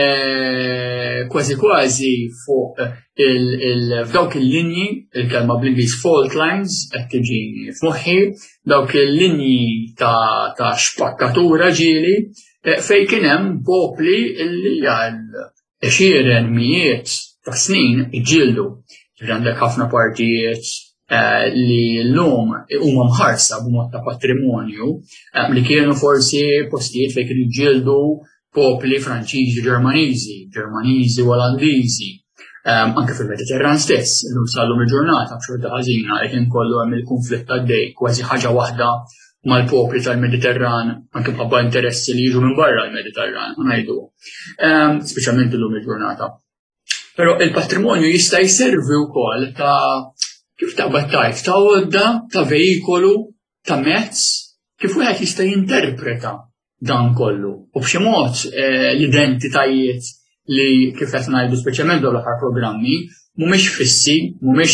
kważi kważi fuq f'dawk il-linji, il-kelma bl-Ingliż fault lines qed tiġini f'moħħi, dawk il-linji ta' xpakkatura ġieli fejn kien hemm popli illi għal għexieren mijiet ta' snin iġġieldu. Ġifieri għandek ħafna partijiet li llum huma mħarsa b'mod ta' patrimonju li kienu forsi postijiet fejn kienu jġieldu popli Franċiżi, Ġermaniżi, Ġermaniżi u Olandiżi, anke fil-Mediterran stess, illum sallum il-ġurnata b'xorta ħażina li kien kollu hemm il-konflitt għaddej kważi ħaġa waħda mal-popli tal-Mediterran, anke bħabba interessi li jiġu minn barra l-Mediterran, ngħidu, speċjalment illum il-ġurnata. Però il-patrimonju jista' jservi wkoll ta' kif taqbad tajt, ta' għodda, ta' veikolu, ta' mezz, kif wieħed jista' jinterpreta dan kollu. U b'xi mod l-identitajiet li kif qed ngħidu speċjalment dawn l-aħħar programmi mhumiex fissi, mhumiex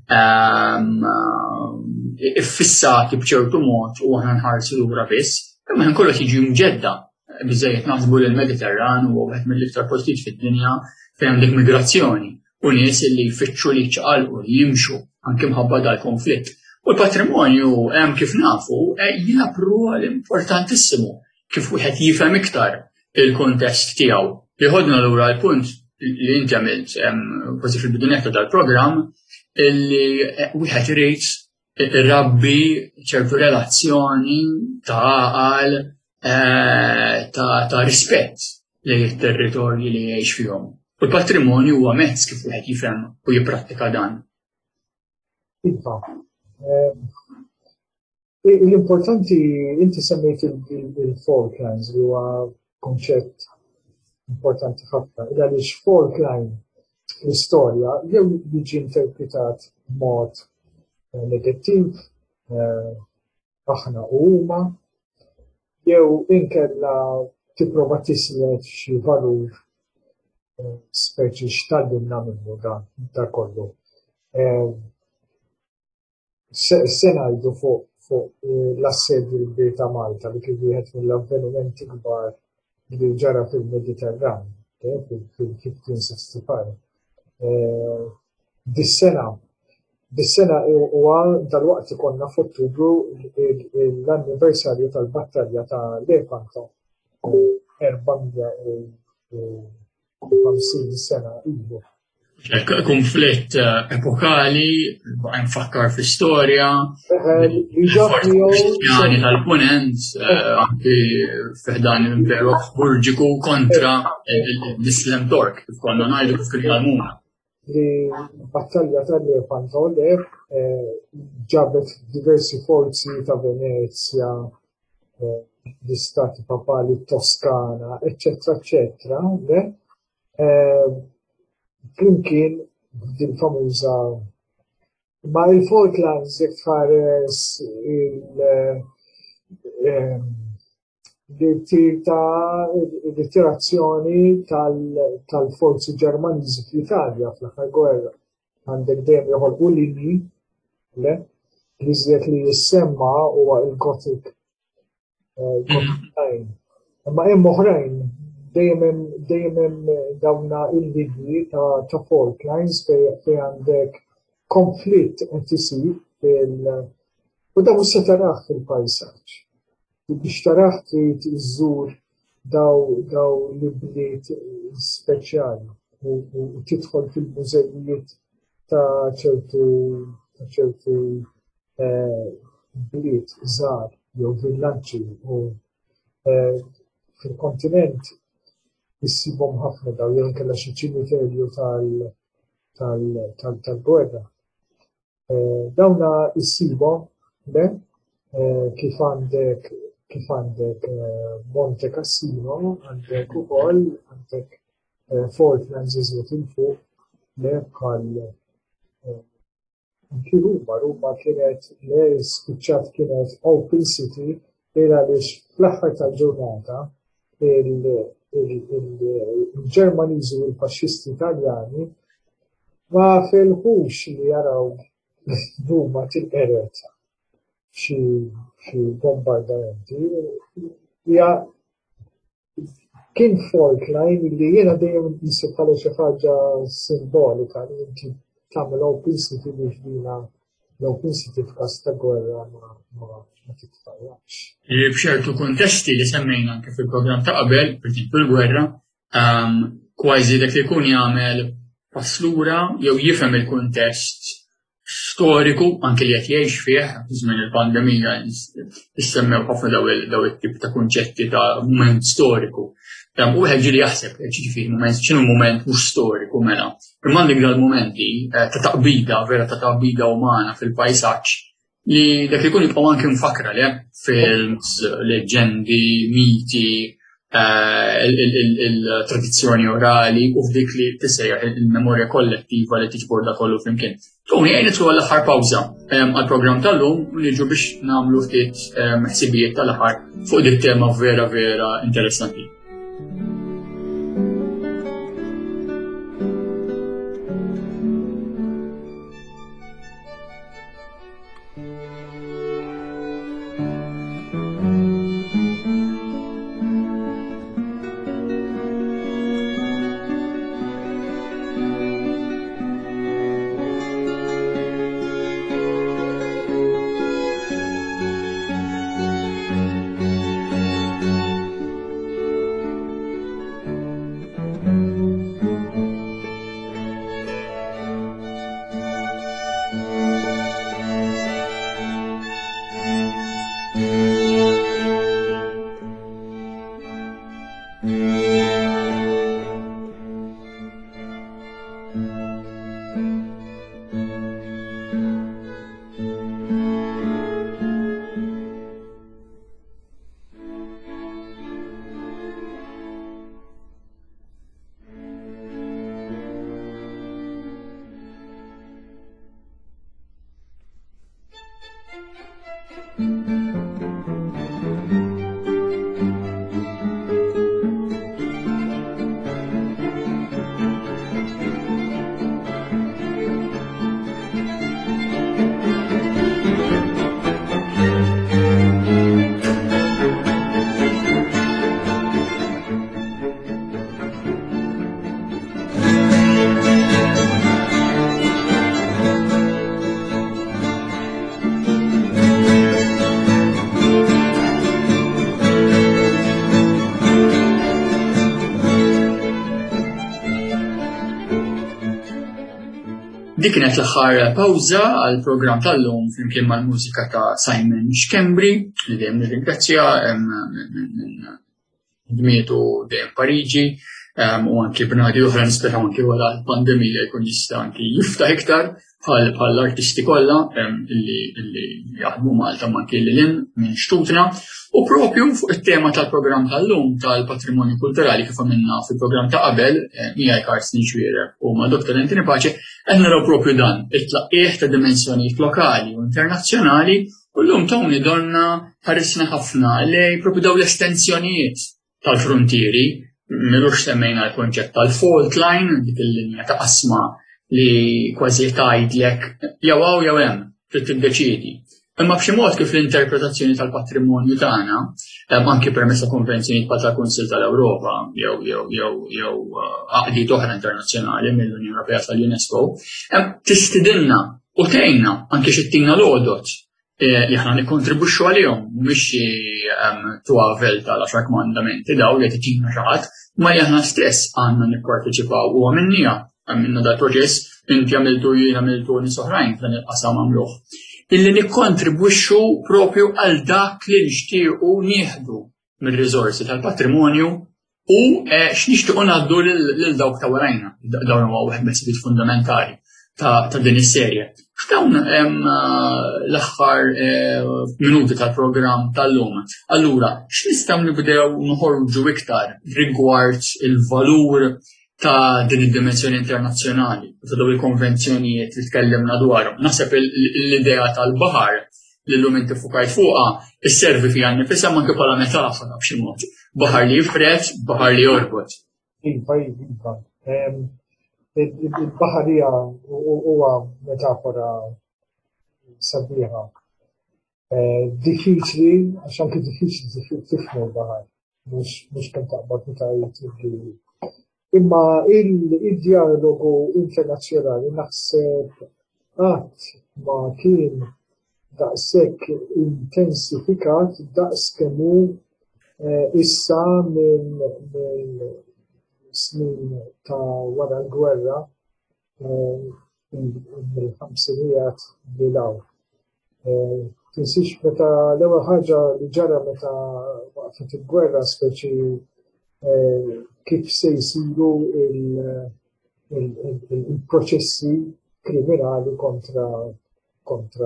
iffissati b'ċertu mod u aħna nħarsu lura biss, imma ħin kollox jiġi mġedda. Biżejjed naħsbu li l-Mediterran huwa wieħed mill-iktar postijiet fid-dinja fejn għandek migrazzjoni u nies li jfittxu li ċaqalqu li jimxu anke mħabba dal-konflitt. U l-patrimonju hemm kif nafu jilgħab rwol importantissimu kif wieħed jifhem iktar il-kontest tiegħu. Li ħodna lura l-punt li inti għamilt kważi fil-bidunet tal-programm illi wieħed irid irrabbi ċertu relazzjoni ta' għaqal ta' rispett lejn it-territorji li jgħix fihom. U l-patrimonju huwa mezz kif wieħed jifhem u jipprattika dan. Iva. L-importanti inti semmejt il-Falklands li huwa konċett importanti ħafna. Għaliex Falkland l-istorja jew jiġi interpretat b'mod negattiv, aħna u huma, jew inkella tipprova tislet xi valur speċi x'tallimna minnu dan ta' kollu. Se ngħidu fuq l-assedju l-kbir ta' Malta li kien wieħed mill-avvenimenti kbar li ġara fil-Mediterran fil-fifteen sixty-five. Dis-sena dis-sena huwa dalwaqt ikollna f'Ottubru l-anniversarju tal-battalja ta' Lepanto erba' u ħamsin sena ilu. Konflitt epokali, nfakkar fl-istorja, l-forzi tal-ponent, anki fiħdan l-imperu Habsburgiku kontra l-Islam Tork, kif konna ngħidu kif kien jgħalmuna. Li battalja tal-Lepanto ġabet diversi forzi ta' Venezia, l-Istati Papali, Toskana, eccetera, eccetera, flimkien din famuża ma' il-Falklands jekk tħares il-tir ta' ritirazzjoni tal-forzi Ġermaniżi fl-Italja fl-aħħar gwerra. Għandek dejjem joħolqu linji li żjed li jissemma huwa il-Gothic Line. Imma hemm oħrajn dejjem hemm dawna il-linji ta' Falklands fejn għandek konflitt qed isir u dan mhux se taraħ fil-pajsaġġ. Biex taraħ trid iżżur daw l-bliet speċjali u tidħol fil-mużejijiet ta' ċertu bliet żgħar jew villaġġi u fil-kontinent issibhom ħafna daw jew inkella xi ċimiterju tal-gwerra. Dawna issibhom kif għandek kif għandek Monte Cassino, għandek ukoll għandek Falklands iżjed il fuq le bħal anki Ruma, Ruma kienet le spiċċat kienet open city era għaliex fl-aħħar tal-ġurnata il-Ġermaniżi u l-Faxxisti Italjani ma felħux li jaraw Ruma tilqeret xi bombardamenti. Kien Falkland li jiena dejjem nisib bħala xi ħaġa simbolika li inti tagħmel open city biex dina l-open city f'każ ta' gwerra ma titfarrax. B'ċertu kuntesti li semmejna anke fil-programm ta' qabel, per l-gwerra, kważi dak li jkun jagħmel pass lura jew jifhem il-kuntest storiku anke li qed jgħix fih żmien il-pandemija issemmew ħafna daw it-tip ta' kunċetti ta' mument storiku. U wieħed ġieli jaħseb ġifieri mument x'inhu mument mhux storiku mela. Imma għandek dal-mumenti ta' taqbida, vera ta' taqbida umana fil-pajsaġġ li dak li jkun jibqgħu anke mfakra le films, leġendi, miti, il-tradizzjoni orali u f'dik li tissejjaħ il-memorja kollettiva li tiġborda kollu flimkien. Tuni għajnet su għall-aħħar pawza għal-programm tal-lum u niġu biex nagħmlu ftit ħsibijiet tal-aħħar fuq dik tema vera vera interessanti. Dik kienet l-aħħar pawża għal programm tal-lum flimkien mal-mużika ta' Simon Schembri, li dejjem nirringrazzja dmietu dejjem Pariġi u anki b'nadi oħra nisperaw anki wara l-pandemija jkun jista' anki jiftaħ iktar bħal artisti kollha li jaħdmu Malta anki lil minn xtutna. U propju fuq it-tema tal-programm tal-lum tal-patrimonju kulturali kif għamilna fil-programm ta' qabel, miegħi Karsten Xwierer u ma' Doktor Antini Paċi, qed naraw propju dan, it-tlaqqieħ ta' dimensjonijiet lokali u internazzjonali u llum Tony donna ħarisna ħafna lej propju daw l-estensjonijiet tal-frontieri, milux semmejna l-konċett tal-fault line, dik il-linja ta' qasma li kważi tgħidlek jew hawn jew hemm trid tiddeċiedi. Imma b'xi mod kif l-interpretazzjoni tal-patrimonju tagħna, anke permezz ta' konvenzjonijiet bħal tal-Kunsill tal-Ewropa jew jew jew jew għaqdiet oħra internazzjonali mill-Unjoni Ewropea tal-UNESCO, tistidilna u tgħinna anke xi ttina l-għodot li aħna nikkontribwixxu għalihom mhumiex twavel tal-għaxar kmandamenti daw li titina xi ħadd, ma li aħna stess għandna nipparteċipaw u għamilnija għamilna dal-proċess inti għamiltu jien għamiltu nies oħrajn f'dan il-qasam għamluh. Illi nikkontribwixxu propju għal dak li nixtiequ nieħdu mir-riżorsi tal-patrimonju u x'nixtiequ ngħaddu lil dawk ta' warajna. Dawn huwa wieħed mill-sibiet fundamentali ta' din is-serje. X'dawn l-aħħar minuti tal-programm tal-lum. Allura, x'nistgħu nibdew noħorġu iktar rigward il-valur ta' din id-dimensjoni internazzjonali, ta' dawn il-konvenzjonijiet li tkellimna dwarhom. Naħseb l-idea tal-baħar li llum inti fukajt fuqha isservi fiha nnifisha anke bħala metafora b'xi mod. Baħar li jifret, baħar li jorbot. Iva, iva. Il-baħar hija huwa metafora sabiħa. Diffiċli, għax anke diffiċli tifhmu l-baħar. Mhux kemm taqbad meta jitli. Imma il-dialogu internazzjonali naħseb qatt ma kien daqshekk intensifikat daqs kemm hu issa minn snin ta' wara l-gwerra mill-ħamsinijat bilaw. Tinsix meta l-ewwel ħaġa li ġara meta waqfet il-gwerra speċi kif se jsiru il-proċessi kriminali kontra kontra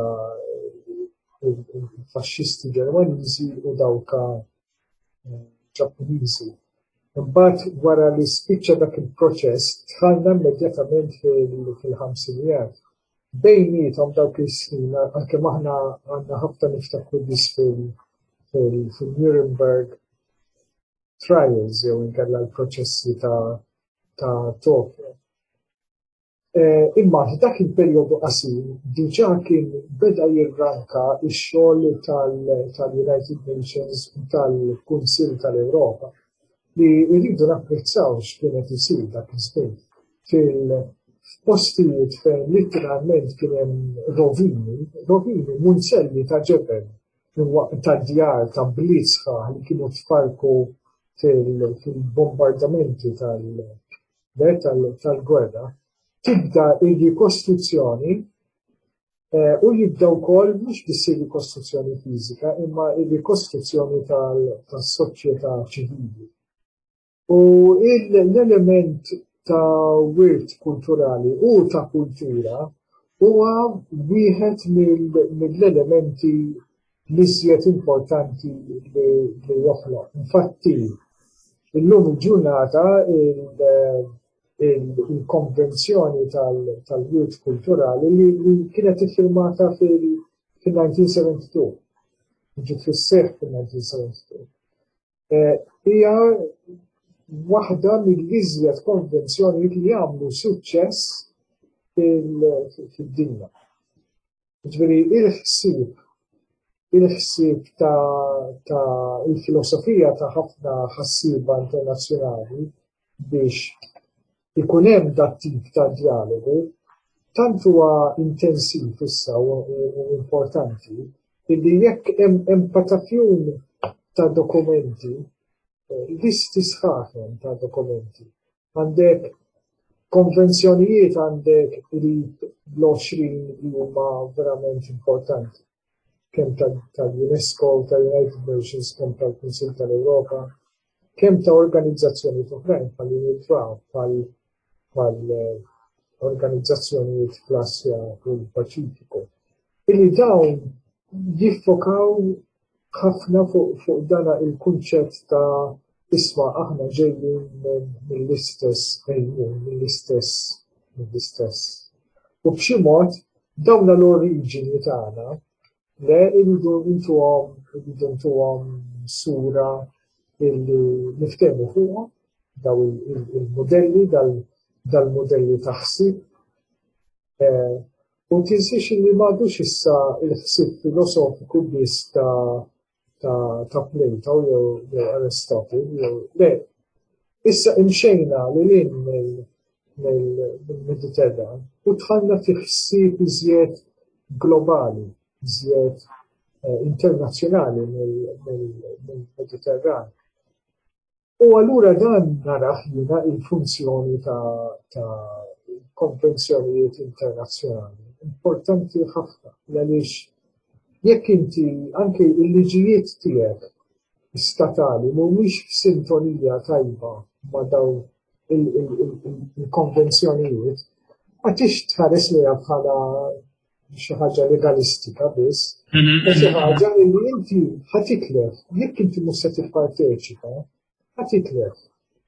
il-faxxisti Ġermaniżi u dawk Ġappuniżi. Imbagħad wara li spiċċa dak il-proċess dħalna immedjatament fil-ħamsinijat. Bejniethom dawk is-snin anke aħna għandna ħafna niftakru biss fil-Nuremberg trials jew inkella l-proċessi ta' ta' Tokyo. Imma dak il-perjodu qasir diġà kien beda jirranka x-xogħol tal-United Nations u tal-Kunsill tal-Ewropa li jridu napprezzaw x'kienet isir dak iż-żmien fil-postijiet fejn litteralment kien hemm rovini, rovini munzelli ta' ġebel ta' djar ta' blitzħa li kienu tfarku fil-bombardamenti tal-gwerra, tibda il-rikostruzzjoni u jibda wkoll mhux biss il-rikostruzzjoni fiżika, imma il-rikostruzzjoni tas-soċjetà ċivili. U l-element ta' wirt kulturali u ta' kultura huwa wieħed mill-elementi l-iżjed importanti li joħloq. Infatti, illum il-ġurnata il-konvenzjoni tal-wirt kulturali li kienet iffirmata fil-nineteen seventy-two ġi fis-seħħ fil-nineteen seventy-two. Hija waħda mill-iżjed konvenzjonijiet li għamlu suċċess fid-dinja. Ġifieri il-ħsieb il-ħsieb ta' il-filosofija ta' ħafna ħassiba internazzjonali biex ikun hemm dat tip ta' dialogu tant huwa intensiv issa u importanti li jekk hemm patatjun ta' dokumenti, listi sħaħen ta' dokumenti. Għandek konvenzjonijiet għandek qrib l-għoxrin li huma verament importanti. Kemm tal-UNESCO, tal-United Nations, kemm tal-Kunsill tal-Ewropa, kemm ta' organizzazzjonijiet oħrajn bħal-UNITRAW, bħal-organizzazzjonijiet fl-Asja u l-Paċifiku. Illi dawn jiffokaw ħafna fuq dana il-kunċett ta' isma' aħna ġejjin mill-istess ejjun, mill-istess, mill-istess. U b'xi mod dawn l-oriġini tagħna le iridu intuhom iridu intuhom sura illi niftehmu fuqhom daw il-modelli dal-modelli ta' ħsieb. U tinsiex li m'għadux issa il-ħsieb filosofiku biss ta' ta' Plato jew Aristotle jew le. Issa imxejna lil hinn mill-Mediterran u dħalna fi ħsieb iżjed globali, iżjed internazzjonali mill-Mediterran. U allura dan naraħ jiena il-funzjoni ta' konvenzjonijiet internazzjonali importanti ħafna għaliex jekk inti anke il-liġijiet tiegħek statali mhumiex f'sintonija tajba ma' dawn il-konvenzjonijiet, ma tix tħares liha bħala xi ħaġa legalistika biss, xi ħaġa li inti ħatitlef, jekk inti mhux se tipparteċipa, ħatitlef.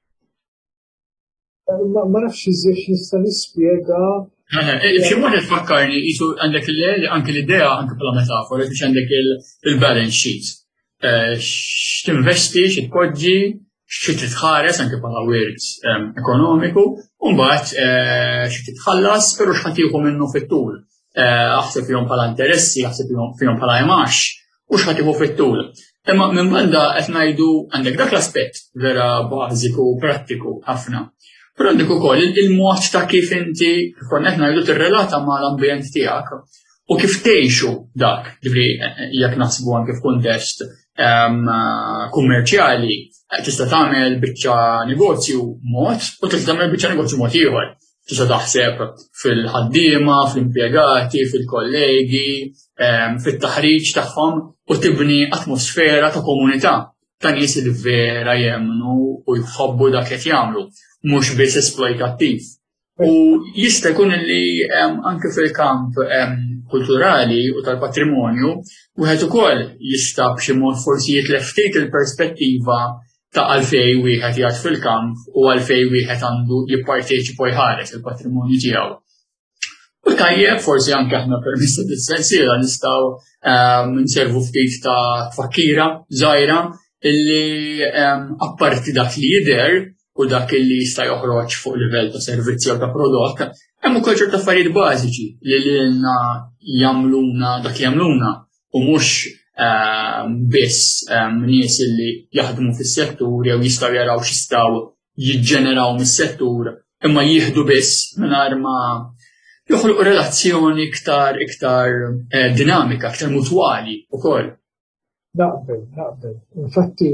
Ma nafx iżjed nista' nispjega. B'xi mod tfakkarni qisu għandek anke l-idea anke bħala metafora biex għandek il-balance sheet. X'tinvesti, x'tpoġġi, xi titħares anke bħala wirt ekonomiku, u mbagħad xi titħallas però x'ħadd minnu fit-tul. Aħseb fihom bħala interessi, aħseb fihom bħala imax, u x'ħadd fit-tul. Imma minn banda qed ngħidu għandek dak l-aspett vera bażiku prattiku ħafna. Però għandek ukoll il-mod ta' kif inti kont qed ngħidu tirrelata mal-ambjent tiegħek u kif tgħixu dak, ġifri jekk naħsbu anke f'kuntest kummerċjali, tista' tagħmel biċċa negozju mod u tista' tagħmel biċċa negozju mod ieħor. Tista' taħseb fil-ħaddiema, fl-impjegati, fil-kollegi, fit-taħriġ tagħhom u tibni atmosfera ta' komunità ta' nies li vera jemmnu u jħobbu dak qed jagħmlu, mhux biss esploitattiv. U jista' jkun li anke fil-kamp kulturali u tal-patrimonju wieħed ukoll jista' b'xi mod forsi jitlef ftit il-perspettiva ta' għalfej wieħed jgħid fil-kamp u għalfej wieħed għandu jipparteċipa jħares il-patrimonju tiegħu. U tajjeb forsi anke aħna permezz dis-sensiela nistgħu nservu ftit ta' tfakkira żgħira illi apparti dak li jidher u dak li jista' joħroġ fuq livell ta' servizzi jew ta' prodott, hemm ukoll ċerta affarijiet bażiċi li lilna jagħmluna dak li jagħmluna u mhux biss nies li jaħdmu fis-settur jew jistgħu jaraw x'jistgħu jiġġeneraw mis-settur imma jieħdu biss mingħajr ma joħolqu relazzjoni iktar iktar dinamika, iktar mutwali ukoll. Naqbel, naqbel. Infatti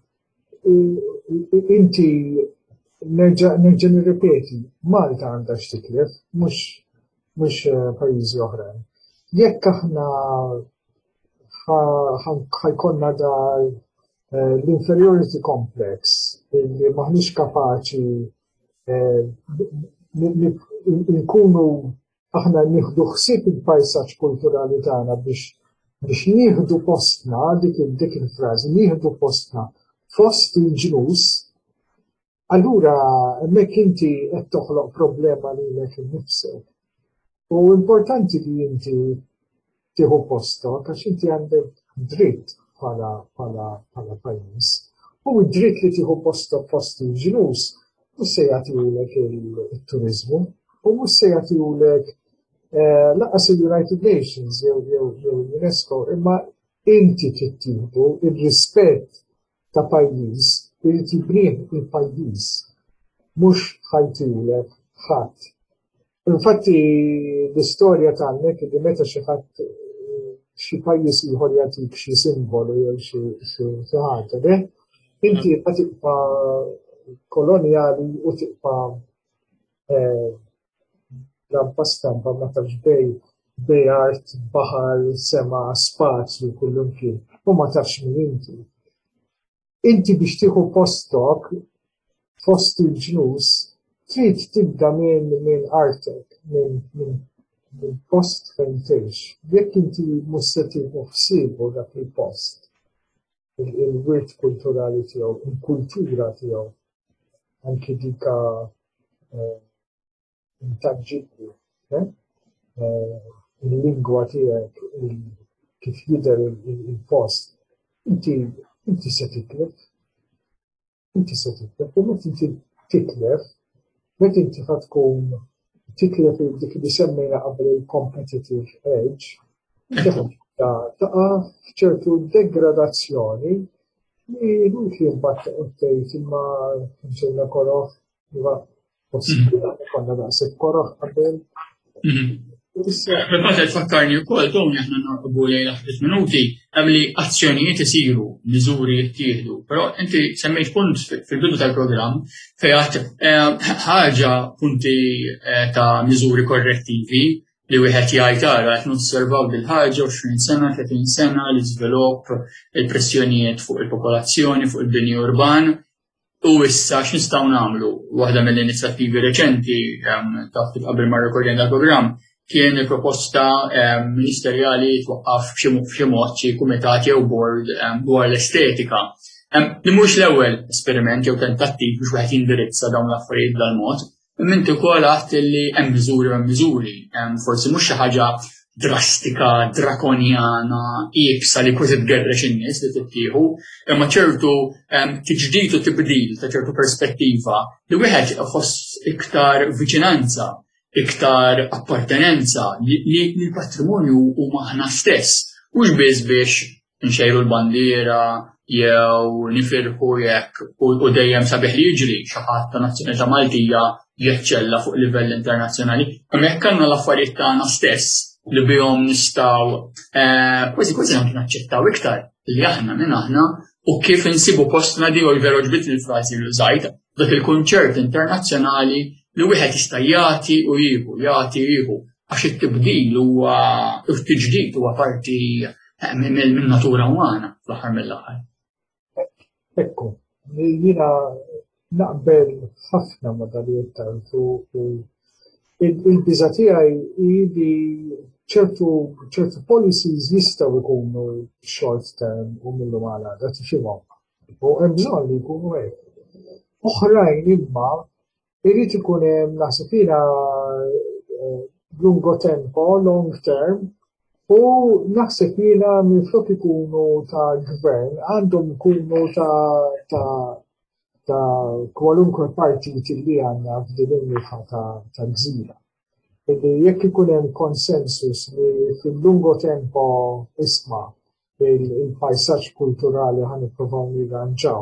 inti nerġa' nirripeti, Malta għandha x'titlef, mhux mhux pajjiżi oħrajn. Jekk aħna ħajkonna dar l-inferiority complex li maħniex kapaċi nkunu aħna nieħdu ħsieb il-pajsaġġ kulturali tagħna biex biex nieħdu postna dik dik il-frażi, nieħdu postna fost il-ġnus, allura hemmhekk inti qed toħloq problema lilek innifsek. U importanti li inti tieħu postok għax inti għandek dritt bħala bħala bħala pajjiż. U id-dritt li tieħu posta post il-ġnus mhux se jagħtihulek it-turiżmu u mhux se jagħtihulek laqas il-United Nations jew jew UNESCO, imma inti trid tieħdu ir-rispett ta' pajjiż li tibnieh il-pajjiż mhux ħajtihulek ħadd. Infatti l-istorja tagħnek li meta xi ħadd xi pajjiż ieħor jagħtik xi simbolu jew xi ħaġa, le inti ma tibqa' kolonjali u tibqa' lampa stampa ma tafx bej bej art, baħar, sema, spazju, kullum kien, u ma tafx min inti. Inti biex tieħu postok fost il-ġnus trid tibda minn minn artek, minn minn post fejn tgħix. Jekk inti mhux se tieħu ħsiebu dak il-post, il-wirt kulturali tiegħu, il-kultura tiegħu, anke dika intangibbli, il-lingwa tiegħek, kif jidher il-post, inti inti se titlef, inti se titlef, u meta inti titlef, meta inti ħadd tkun titlef dik li semmejna qabel il-competitive edge, taqa' f'ċertu degradazzjoni li mhux jimbagħad tgħid imma nsejna koroħ huwa possibbli konna daqshekk koroħ qabel. Bil-fatt tfakkarni wkoll toni aħna norqbu lejn ħames minuti hemm li azzjonijiet isiru, miżuri jittieħdu, però inti semmejt punt fil-bidu tal-programm fejn ħaġa punti ta' miżuri korrettivi li wieħed jgħid ara qed nosservaw bil-ħaġa għoxrin sena, tletin sena l-iżvilupp, il-pressjonijiet fuq il-popolazzjoni, fuq il-bini urban. U issa x'nistgħu nagħmlu? Waħda mill-inizjattivi reċenti taf qabel ma rekordjajna dal-programm kien il-proposta ministerjali twaqqaf f'xi mod xi kumitati jew board dwar l-estetika. Li mhux l-ewwel esperiment jew tentattiv biex wieħed jindirizza dawn l-affarijiet b'dal-mod, imma inti wkoll għadt li hemm miżuri u hemm miżuri. Forsi mhux xi ħaġa drastika, drakonjana, iebsa li kważi tgerrex in-nies li tittieħu, imma ċertu tiġdid u tibdil ta' ċertu perspettiva li wieħed iħoss iktar viċinanza, iktar appartenenza li l-patrimonju huma aħna stess, mhux biss biex nxejru l-bandiera jew nifirħu jekk u dejjem sabiħ li jiġri xi ħadd ta' nazzjonalità Maltija jeċċella fuq livell internazzjonali, imma jekk għandna l-affarijiet tagħna stess li bihom nistgħu kważi kważi anke naċċettaw iktar li aħna minn aħna u kif insibu postna di u l-veru ġbit il-frażi li żgħid dak il-kunċert internazzjonali li wieħed jista' jagħti u jieħu, jagħti u jieħu għax it-tibdil huwa t-tiġdid huwa parti min-natura umana fl-aħħar mill-aħħar. Ekku, jiena naqbel ħafna ma' dalijiet tajtu il-biża' tiegħi li ċertu ċertu policies jistgħu jkunu short term u millum għal tifhimhom. U hemm bżonn li jkunu hekk. Oħrajn imma irid ikun hemm naħseb jiena lungo tempo, long term, u naħseb jiena minflok ikunu ta' gvern għandhom ikunu ta' ta' ta' kwalunkwe partit li għandna f'din il-miħa ta' gżira. Jekk ikun hemm konsensus li fil-lungo tempo isma' il-pajsaġġ kulturali ħan nippruvaw nirranġaw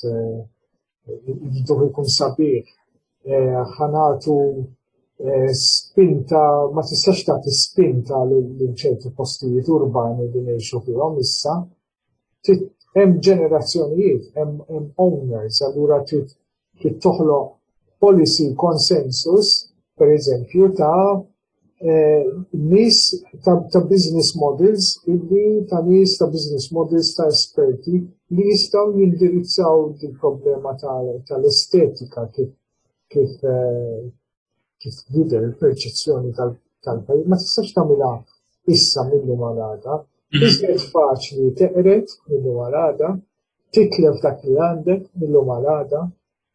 jridu jkun sabiħ, ħanatu spinta, ma tistax tagħti spinta lil ċertu postijiet urbani li ngħixu fihom issa, hemm ġenerazzjonijiet, hemm owners, allura trid toħloq policy consensus, per eżempju, ta' nies ta' business models, illi ta' nies ta' business models ta' esperti li jistgħu jindirizzaw il-problema tal-estetika kif kif kif jidher il-perċezzjoni tal-pajjiż. Ma tistax tagħmilha issa millum għal għada. Iżjed faċli teqret millum għal għada, titlef dak li għandek millum għal għada,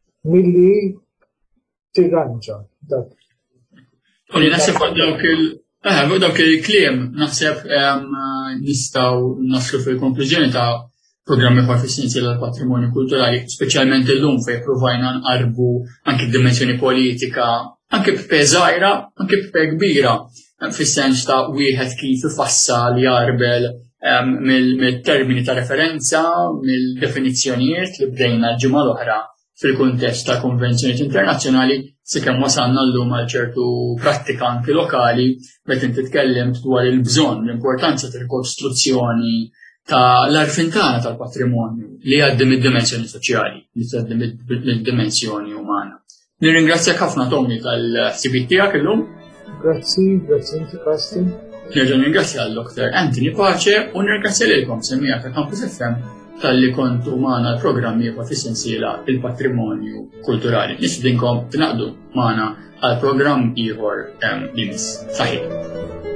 milli tirranġa dak. U li nasib dawk Eh, fuq dawk il-kliem naħseb nistgħu naslu fil-konklużjoni ta' programmi proficiency l-patrimonju kulturali, speċjalment illum fejn provajna nqarbu anke d-dimensjoni politika, anke b'pe żgħira, anke b'pe kbira, fis-sens ta' wieħed kif ifassal jarbel mill-termini ta' referenza, mill-definizzjonijiet li bdejna l-ġimgħa l-oħra fil-kuntest ta' konvenzjonijiet internazzjonali sakemm wasalna llum għal ċertu prattika anke lokali meta inti tkellimt dwar il-bżonn, l-importanza tal-kostruzzjoni ta' l-arfin tagħna tal-patrimonju li għaddim id-dimensjoni soċjali, li għaddim id-dimensjoni umana. Nirringrazzjak ħafna Tommy tal-ħsibiet tiegħek illum. Grazzi, grazzi inti Kasti. Nerġa' nirringrazzja l-Doktor Anthony Pace u nirringrazzja lilkom semmija ta' Campus F M tal-li kontu maħna l-programmi fis-sensiela il-patrimonju kulturali. Nistidinkom tinaqdu maħna għal-programm ieħor li mis. Saħi.